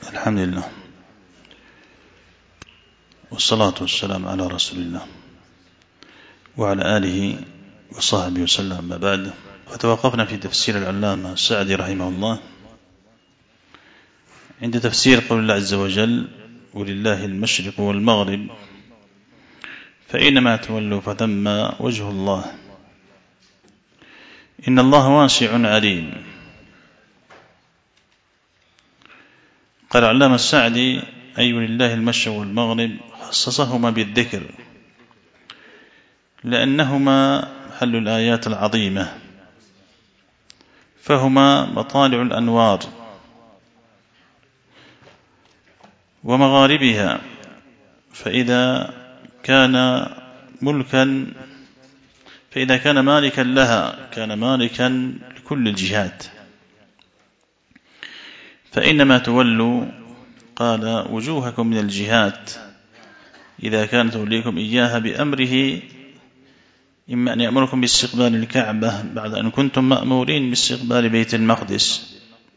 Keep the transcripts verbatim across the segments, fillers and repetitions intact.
الحمد لله والصلاة والسلام على رسول الله وعلى آله وصحبه وسلم. ما بعد، فتوقفنا في تفسير العلامة السعدي رحمه الله عند تفسير قول الله عز وجل: ولله المشرق والمغرب فإنما تولوا فثم وجه الله إن الله واسع عليم. قال العلامة السعدي: أي ولله المشرق والمغرب، خصصهما بالذكر لأنهما محل الآيات العظيمة، فهما مطالع الأنوار ومغاربها، فإذا كان ملكا فإذا كان مالكا لها كان مالكا لكل الجهات. فإنما تولوا قال وجوهكم من الجهات إذا كان توليكم إياها بأمره، إما أن يأمركم باستقبال الكعبة بعد أن كنتم مأمورين باستقبال بيت المقدس،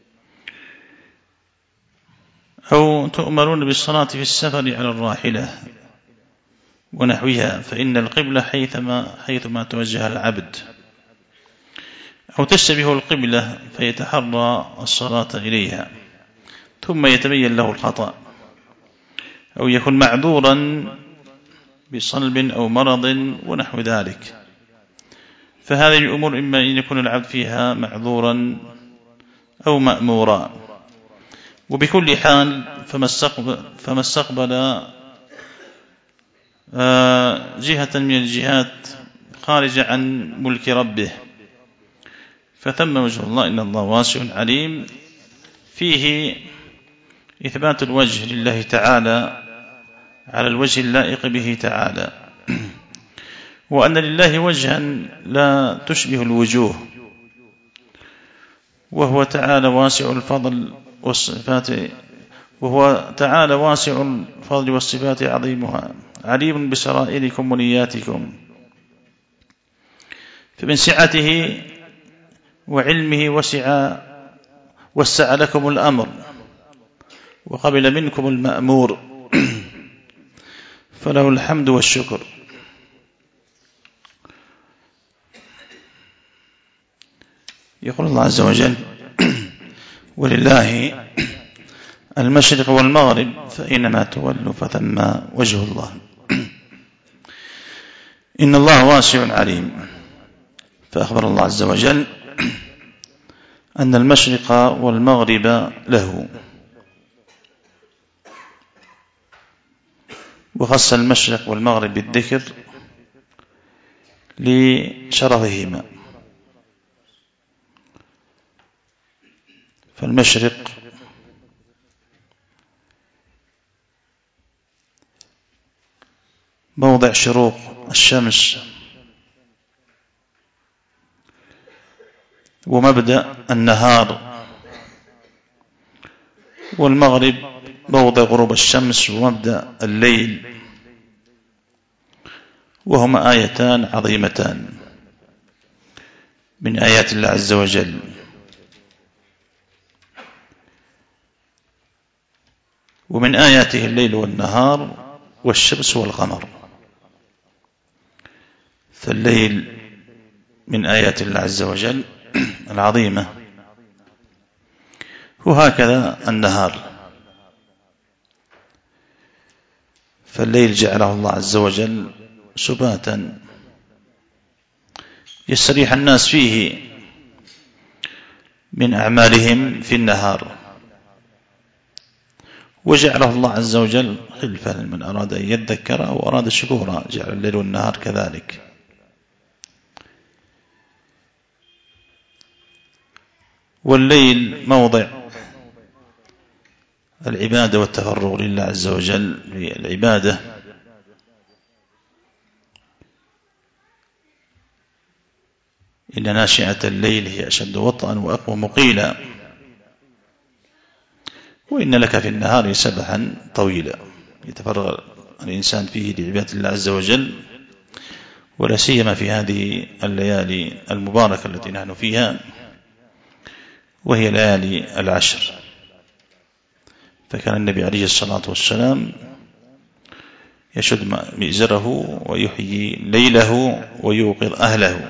أو تؤمرون بالصلاة في السفر على الراحلة ونحوها، فإن القبلة حيثما, حيثما توجه العبد، أو تشتبه القبلة فيتحرى الصلاة إليها ثم يتبين له الخطأ، أو يكون معذورا بصلب أو مرض ونحو ذلك. فهذه الأمور إما أن يكون العبد فيها معذورا أو مأمورا. وبكل حال فما استقبل, فما استقبل جهة من الجهات خارجة عن ملك ربه فثم وجه الله إن الله واسع عليم، فيه إثبات الوجه لله تعالى على الوجه اللائق به تعالى، وأن لله وجها لا تشبه الوجوه، وهو تعالى واسع الفضل والصفات وهو تعالى واسع الفضل والصفات عظيمها، عليم بسرائركم ونياتكم، فمن سعته وعلمه وسع وسع لكم الأمر وقبل منكم المأمور، فله الحمد والشكر. يقول الله عز وجل: ولله المشرق والمغرب فإنما تولوا فثم وجه الله إن الله واسع عليم. فأخبر الله عز وجل أن المشرق والمغرب له، وخص المشرق والمغرب بالذكر لشرفهما. فالمشرق موضع شروق الشمس ومبدأ النهار، والمغرب موضع غروب الشمس ومبدأ الليل، وهما آيتان عظيمتان من آيات الله عز وجل. ومن آياته الليل والنهار والشمس والقمر، فالليل من آيات الله عز وجل العظيمة، وهكذا النهار، فالليل جعله الله عز وجل سباتا يستريح الناس فيه من أعمالهم في النهار، وجعله الله عز وجل خلفة لمن أراد أن يذكر أو أراد شكورا، جعل الليل والنهار كذلك. والليل موضع العبادة والتفرغ لله عز وجل للعبادة، إن ناشئة الليل هي أشد وطئا وأقوى مقيلا، وإن لك في النهار سبحا طويلا يتفرغ الإنسان فيه لعبادة الله عز وجل، ولا سيما في هذه الليالي المباركة التي نحن فيها، وهي ليالي العشر. فكان النبي عليه الصلاة والسلام يشد مئزره ويحيي ليله ويوقظ أهله.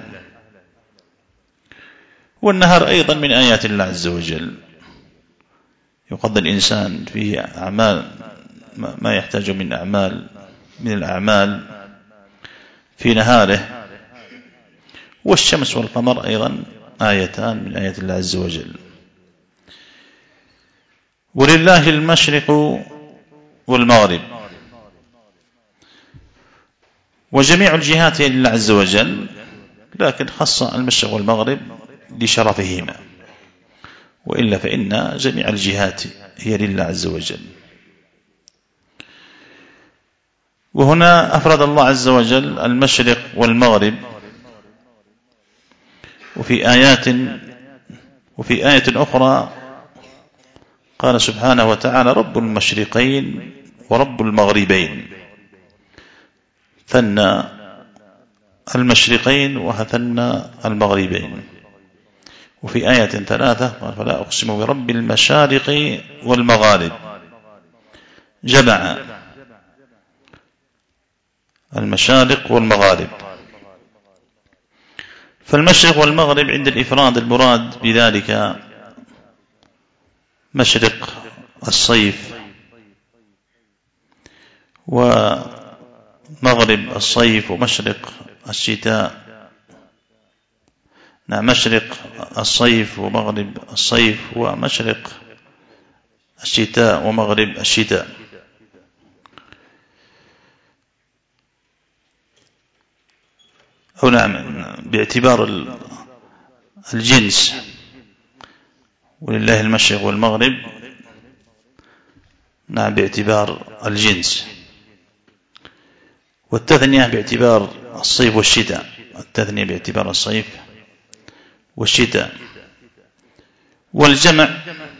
والنهار أيضا من آيات الله عز وجل، يقضي الإنسان فيه أعمال ما يحتاج من أعمال من الأعمال في نهاره. والشمس والقمر أيضا آيتان من آيات الله عز وجل. ولله المشرق والمغرب، وجميع الجهات لله عز وجل، لكن خص المشرق والمغرب لشرفهما، وإلا فإن جميع الجهات هي لله عز وجل. وهنا أفرد الله عز وجل المشرق والمغرب، وفي آيات وفي آية أخرى قال سبحانه وتعالى رب المشرقين ورب المغربين، ثنى المشرقين وثنى المغربين. وفي آية ثلاثة قال فلا أقسم برب المشارق والمغارب، جمع المشارق والمغارب. فالمشرق والمغرب عند الإفراد المراد بذلك مشرق الصيف ومغرب الصيف ومشرق الشتاء. نعم، مشرق الصيف ومغرب الصيف ومشرق الشتاء ومغرب الشتاء. أو نعم باعتبار الجنس، ولله المشرق والمغرب نعم باعتبار الجنس. والتثنية باعتبار الصيف والشتاء، التثنية باعتبار الصيف والشتاء. والجمع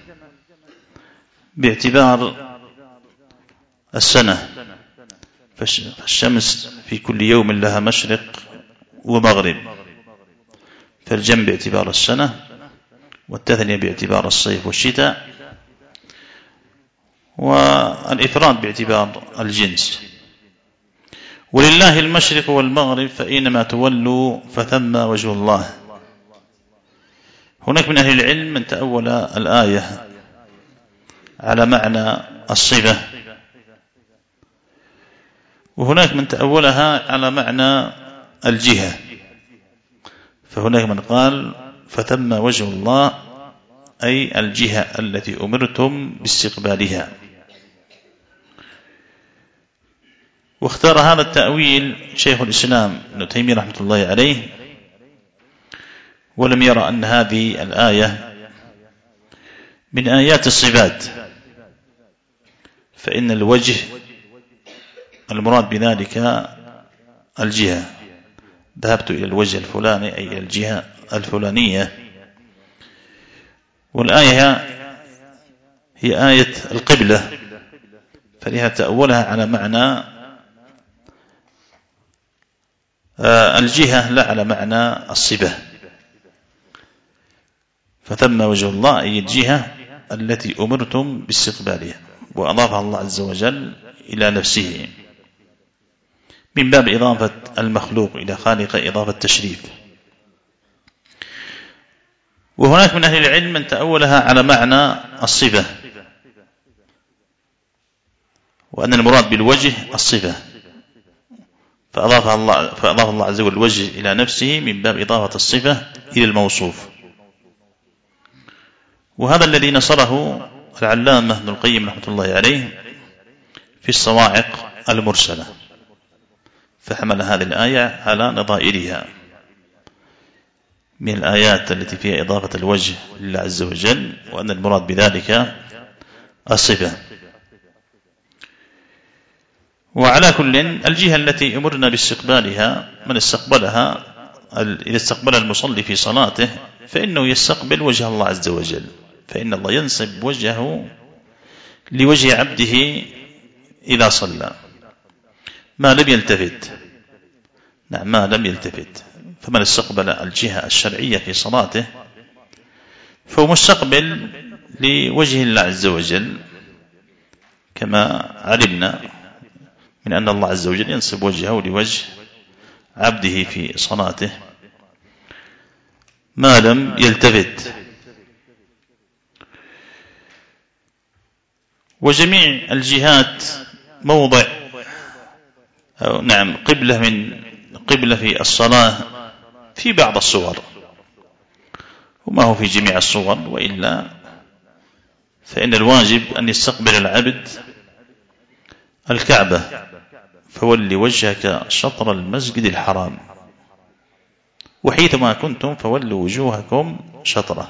باعتبار السنة، فالشمس في كل يوم لها مشرق ومغرب، فالجمع باعتبار السنة، والتثنية باعتبار الصيف والشتاء، والإفراد باعتبار الجنس. ولله المشرق والمغرب فإنما تولوا فثم وجه الله. هناك من أهل العلم من تأول الآية على معنى الصفة، وهناك من تأولها على معنى الجهة. فهناك من قال فثم وجه الله أي الجهة التي أمرتم باستقبالها. واختار هذا التأويل شيخ الإسلام ابن تيمية رحمة الله عليه، ولم يرى أن هذه الآية من آيات الصفات، فإن الوجه المراد بذلك الجهة. ذهبت إلى الوجه الفلاني أي الجهة الفلانية. والآية هي آية القبلة، فلها تأولها على معنى الجهة لا على معنى الصفة. فثم وجه الله أي الجهة التي أمرتم باستقبالها، وأضافها الله عز وجل إلى نفسه من باب إضافة المخلوق إلى خالق، إضافة تشريف. وهناك من أهل العلم من تأولها على معنى الصفة، وأن المراد بالوجه الصفة، فأضاف الله, فأضاف الله عز وجل الوجه إلى نفسه من باب إضافة الصفة إلى الموصوف. وهذا الذي نصره العلامة ابن القيم رحمة الله عليه في الصواعق المرسلة، فحمل هذه الآية على نظائرها من الآيات التي فيها إضافة الوجه لله عز وجل، وأن المراد بذلك الصفة. وعلى كل الجهة التي أمرنا باستقبالها من استقبلها، إذا استقبل المصلي في صلاته فإنه يستقبل وجه الله عز وجل، فإن الله ينسب وجهه لوجه عبده إذا صلى ما لم يلتفت. نعم، ما لم يلتفت. فمن استقبل الجهة الشرعية في صلاته فهو مستقبل لوجه الله عز وجل، كما علمنا من أن الله عز وجل ينصب وجهه لوجه عبده في صلاته ما لم يلتفت. وجميع الجهات موضع أو نعم قبلة من قبلة في الصلاة في بعض الصور، وما هو في جميع الصور، وإلا فإن الواجب أن يستقبل العبد الكعبة، فول وجهك شطر المسجد الحرام، وحيثما كنتم فولوا وجوهكم شطره.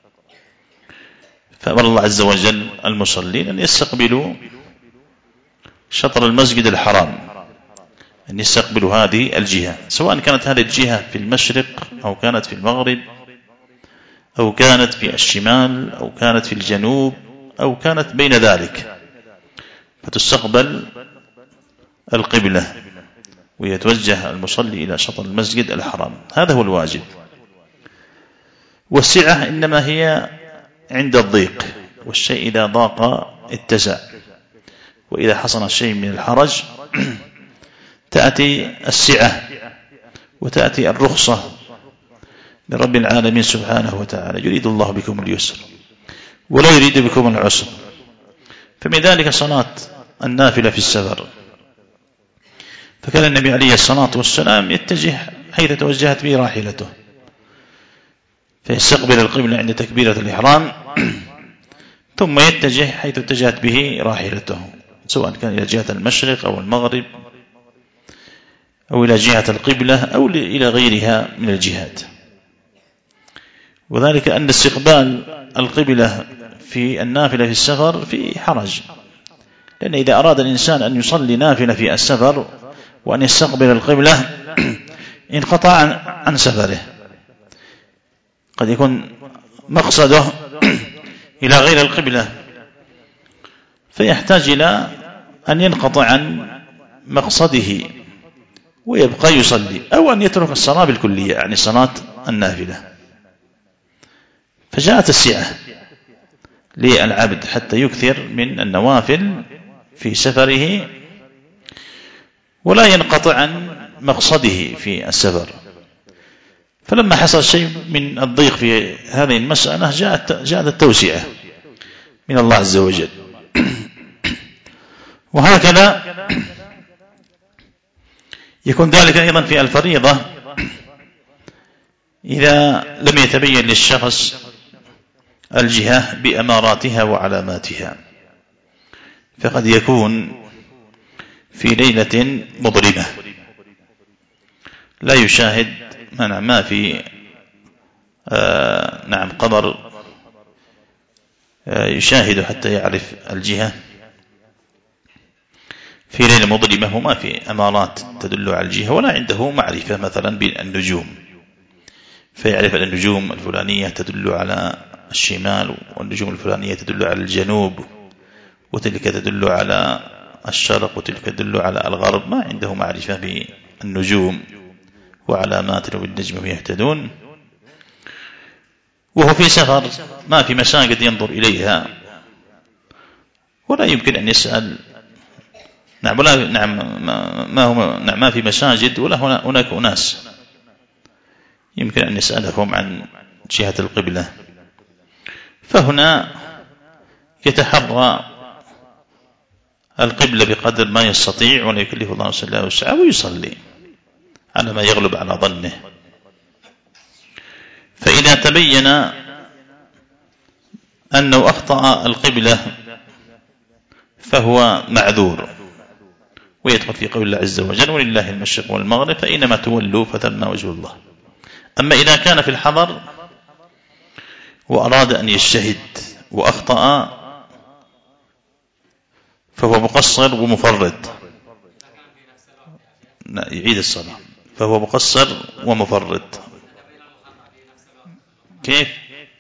فأمر الله عز وجل المصلين أن يستقبلوا شطر المسجد الحرام، أن يستقبلوا هذه الجهة، سواء كانت هذه الجهة في المشرق أو كانت في المغرب أو كانت في الشمال أو كانت في الجنوب أو كانت بين ذلك، فتستقبل القبلة ويتوجه المصلي إلى شطر المسجد الحرام. هذا هو الواجب. والسعة إنما هي عند الضيق، والشيء إذا ضاق اتسع، وإذا حصل شيء من الحرج تأتي السعة وتأتي الرخصة من رب العالمين سبحانه وتعالى. يريد الله بكم اليسر ولا يريد بكم العسر. فمن ذلك صلاة النافلة في السفر، فكان النبي عليه الصلاة والسلام يتجه حيث توجهت به راحلته، فيستقبل القبلة عند تكبيرة الإحرام ثم يتجه حيث اتجهت به راحلته، سواء كان إلى جهة المشرق أو المغرب أو إلى جهة القبلة أو إلى غيرها من الجهات. وذلك أن استقبال القبلة في النافلة في السفر في حرج، لأن إذا أراد الإنسان أن يصلي نافلة في السفر وأن يستقبل القبلة انقطع عن سفره، قد يكون مقصده إلى غير القبلة فيحتاج إلى أن ينقطع عن مقصده ويبقى يصلي، أو أن يترك الصلاة بالكلية، يعني صلاة النافلة. فجاءت السعة للعبد حتى يكثر من النوافل في سفره ولا ينقطع عن مقصده في السفر. فلما حصل شيء من الضيق في هذه المسألة جاءت جاءت التوسعة من الله عز وجل. وهكذا يكون ذلك أيضا في الفريضة، إذا لم يتبين للشخص الجهة بأماراتها وعلاماتها، فقد يكون في ليلة مظلمة لا يشاهد ما في آه نعم قمر آه يشاهد حتى يعرف الجهة، في ليلة مظلمة وما في أمارات تدل على الجهة ولا عنده معرفة مثلا بالنجوم، فيعرف أن النجوم الفلانية تدل على الشمال والنجوم الفلانية تدل على الجنوب وتلك تدل على الشرق وتلك تدل على الغرب، ما عنده معرفة بالنجوم وعلامات وبالنجم يهتدون، وهو في سفر ما في مساجد ينظر إليها ولا يمكن أن يسأل. نعم ولا نعم ما هو نعم ما في مساجد ولا هناك أناس يمكن أن يسألهم عن جهة القبلة، فهنا يتحرى القبلة بقدر ما يستطيع ولا يكلف الله نفسا إلا وسعها ويصلي على ما يغلب على ظنه. فإذا تبين أنه أخطأ القبلة فهو معذور ويدخل في قول الله عز وجل ولله المشرق والمغرب فإنما تولوا فثم وجه الله. أما إذا كان في الحضر وأراد أن يجتهد وأخطأ فهو مقصر ومفرط، يعيد الصلاة، فهو مقصر ومفرط. كيف؟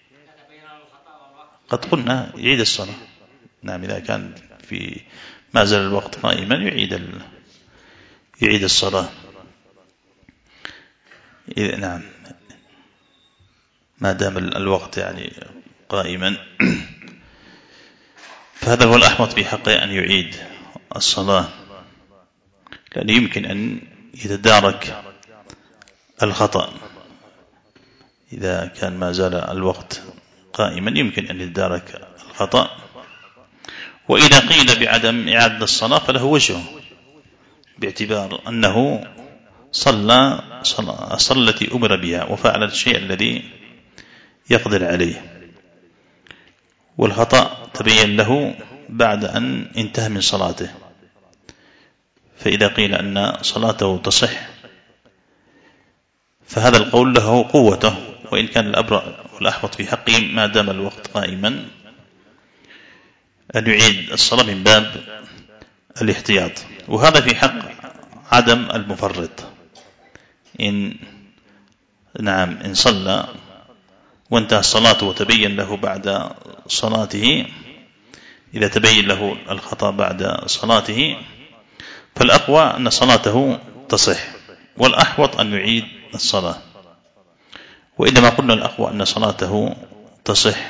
قد قلنا يعيد الصلاة. نعم إذا كان في ما زال الوقت قائما يعيد ال... يعيد الصلاة. إذا نعم ما دام الوقت يعني قائما. فهذا هو الأحوط في حقه أن يعيد الصلاة، لأنه يمكن أن يتدارك الخطأ إذا كان ما زال الوقت قائما، يمكن أن يتدارك الخطأ. وإذا قيل بعدم إعادة الصلاة فله وجهه، باعتبار أنه صلى صلى التي أمر بها وفعل الشيء الذي يقدر عليه، والخطأ تبين له بعد أن انتهى من صلاته. فإذا قيل أن صلاته تصح فهذا القول له قوته، وإن كان الأبرأ والأحوط في حقه ما دام الوقت قائما أن يعيد الصلاة من باب الاحتياط. وهذا في حق عدم المفرط، إن نعم إن صلى وانتهى الصلاة وتبين له بعد صلاته، إذا تبين له الخطأ بعد صلاته فالأقوى أن صلاته تصح، والأحوط أن يعيد الصلاة. وإنما قلنا الأقوى أن صلاته تصح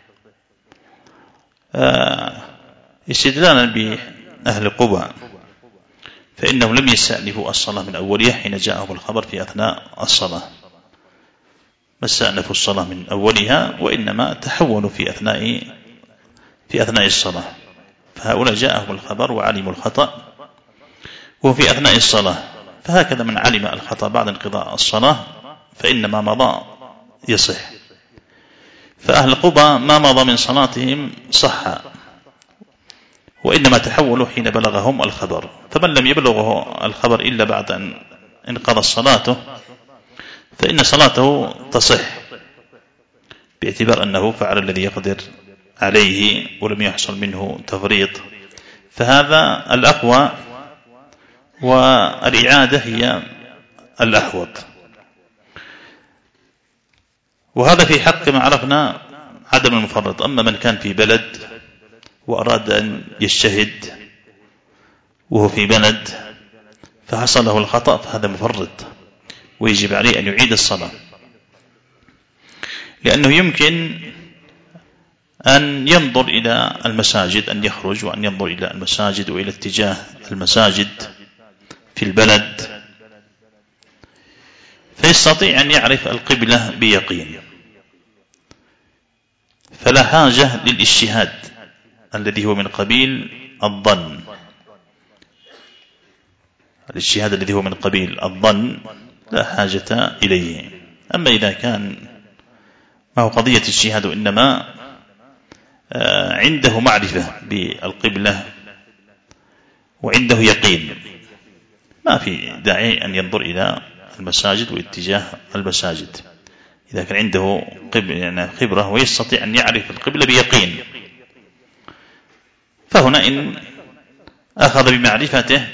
استدلالا بأهل قبى، فإنهم لم يستأنفوا الصلاة من أولها حين جاءهم الخبر في أثناء الصلاة، ما استأنفوا الصلاة من أولها، وإنما تحولوا في أثناء في أثناء الصلاة. فهؤلاء جاءهم الخبر وعلموا الخطأ وفي أثناء الصلاة، فهكذا من علم الخطأ بعد انقضاء الصلاة فإنما مضى يصح. فأهل قبى ما مضى من صلاتهم صح، وإنما تحولوا حين بلغهم الخبر. فمن لم يبلغه الخبر إلا بعد أن انقضى صلاته فإن صلاته تصح، باعتبار أنه فعل الذي يقدر عليه ولم يحصل منه تفريط. فهذا الأقوى، والإعادة هي الأحوط. وهذا في حق ما عرفنا عدم المفرط. أما من كان في بلد وأراد أن يجتهد وهو في بلد فحصل له الخطأ فهذا مفرط، ويجب عليه أن يعيد الصلاة، لأنه يمكن أن ينظر إلى المساجد، أن يخرج وأن ينظر إلى المساجد وإلى اتجاه المساجد في البلد فيستطيع أن يعرف القبلة بيقين، فلا حاجة للاجتهاد الذي هو من قبيل الظن. الاجتهاد الذي هو من قبيل الظن لا حاجة إليه. أما إذا كان ما هو قضية اجتهاد وإنما عنده معرفة بالقبلة وعنده يقين، ما في داعي أن ينظر إلى المساجد واتجاه المساجد. إذا كان عنده يعني خبرة ويستطيع أن يعرف القبلة بيقين، فهنا إن أخذ بمعرفته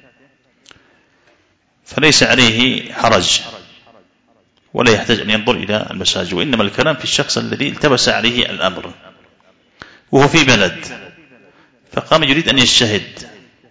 فليس عليه حرج ولا يحتاج أن ينظر إلى المساجد. وإنما الكلام في الشخص الذي التبس عليه الأمر وهو في بلد فقام يريد أن يجتهد،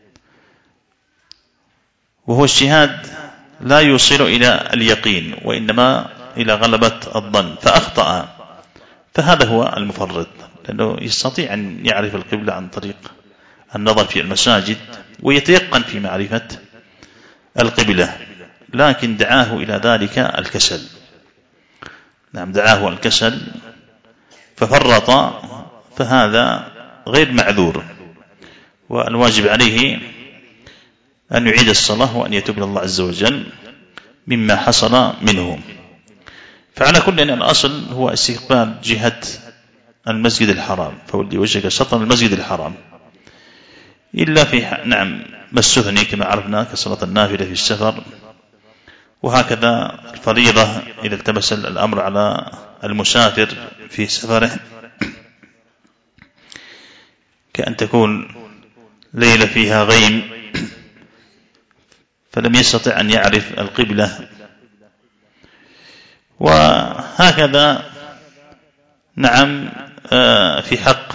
وهو اجتهاد لا يوصل إلى اليقين وإنما إلى غلبة الظن فأخطأ، فهذا هو المفرط، لأنه يستطيع أن يعرف القبلة عن طريق النظر في المساجد ويتيقن في معرفة القبلة، لكن دعاه إلى ذلك الكسل. نعم دعاه الكسل ففرط، فهذا غير معذور، والواجب عليه أن يعيد الصلاة وأن يتوب إلى الله عز وجل مما حصل منه. فعلى كل أن الأصل هو استقبال جهة المسجد الحرام، فولي وجهك شطر المسجد الحرام، إلا في نعم ما استثني كما عرفنا كصلاة النافلة في السفر، وهكذا الفريضة إذا التبس الأمر على المسافر في سفره، كأن تكون ليلة فيها غيم فلم يستطع أن يعرف القبلة. وهكذا نعم في حق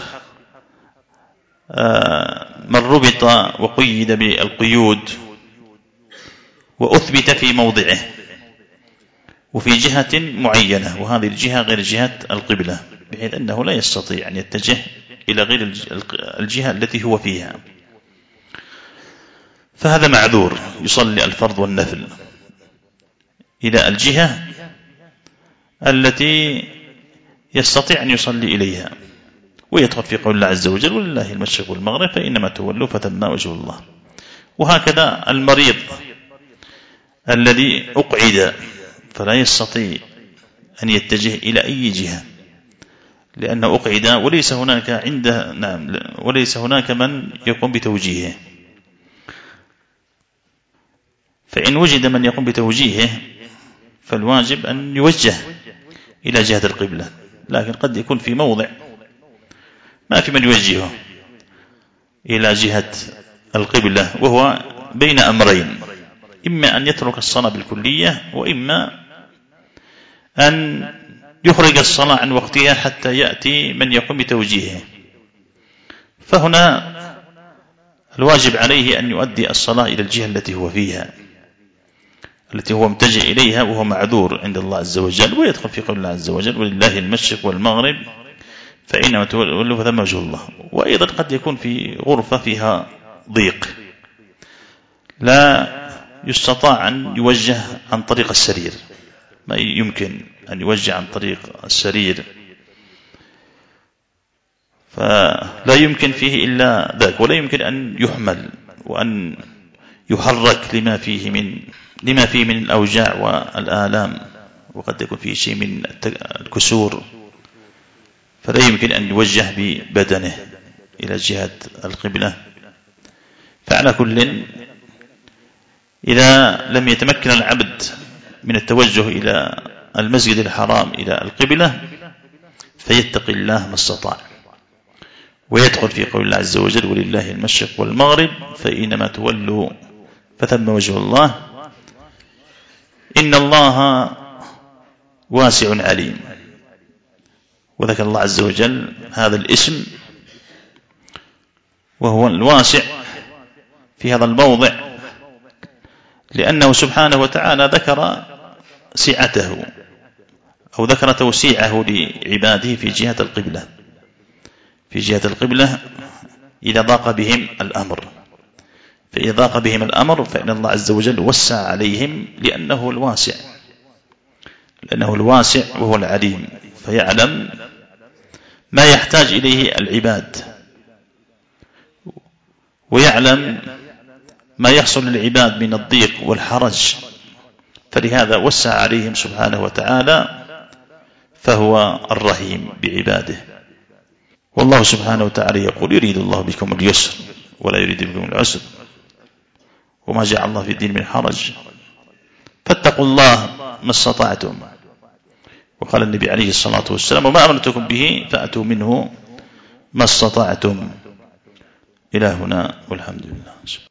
من ربط وقيد بالقيود وأثبت في موضعه وفي جهة معينة، وهذه الجهة غير جهة القبلة، بحيث أنه لا يستطيع أن يتجه إلى غير الجهة التي هو فيها، فهذا معذور يصلي الفرض والنفل إلى الجهة التي يستطيع أن يصلي إليها، ويدخل في قول الله عز وجل ولله المشرق والمغرب فإنما تولوا فثم وجه الله. وهكذا المريض الذي أقعد فلا يستطيع أن يتجه إلى أي جهة لأنه أقعد وليس هناك عنده نعم وليس هناك من يقوم بتوجيهه، فإن وجد من يقوم بتوجيهه فالواجب أن يوجه إلى جهة القبلة، لكن قد يكون في موضع ما في من يوجهه إلى جهة القبلة وهو بين أمرين، إما أن يترك الصلاة بالكلية وإما أن يخرج الصلاة عن وقتها حتى يأتي من يقوم بتوجيهه، فهنا الواجب عليه أن يؤدي الصلاة إلى الجهة التي هو فيها التي هو متجه إليها وهو معذور عند الله عز وجل، ويدخل في قول الله عز وجل ولله المشرق والمغرب فإنما تولوا فثم وجه الله. وأيضا قد يكون في غرفة فيها ضيق لا يستطاع أن يوجه عن طريق السرير، ما يمكن أن يوجه عن طريق السرير، فلا يمكن فيه إلا ذاك، ولا يمكن أن يحمل وأن يحرك لما فيه من لما فيه من الأوجاع والآلام، وقد يكون فيه شيء من الكسور، فلا يمكن أن يوجه ببدنه إلى جهة القبلة. فعلى كل إذا لم يتمكن العبد من التوجه إلى المسجد الحرام إلى القبلة فيتقي الله ما استطاع، ويدخل في قول الله عز وجل ولله المشرق والمغرب فإنما تولوا فثم وجه الله إن الله واسع عليم. وذكر الله عز وجل هذا الاسم وهو الواسع في هذا الموضع لأنه سبحانه وتعالى ذكر سعته أو ذكر توسيعه لعباده في جهة القبلة في جهة القبلة إذا ضاق بهم الأمر، فإذا ضاق بهم الأمر فإن الله عز وجل وسع عليهم لأنه الواسع لأنه الواسع وهو العليم، فيعلم ما يحتاج إليه العباد ويعلم ما يحصل للعباد من الضيق والحرج، فلهذا وسع عليهم سبحانه وتعالى، فهو الرحيم بعباده. والله سبحانه وتعالى يقول يريد الله بكم اليسر ولا يريد بكم العسر وما جعل الله في الدين من حرج فاتقوا الله ما استطعتم. وقال النبي عليه الصلاة والسلام وما أمرتكم به فأتوا منه ما استطعتم. إلى هنا والحمد لله.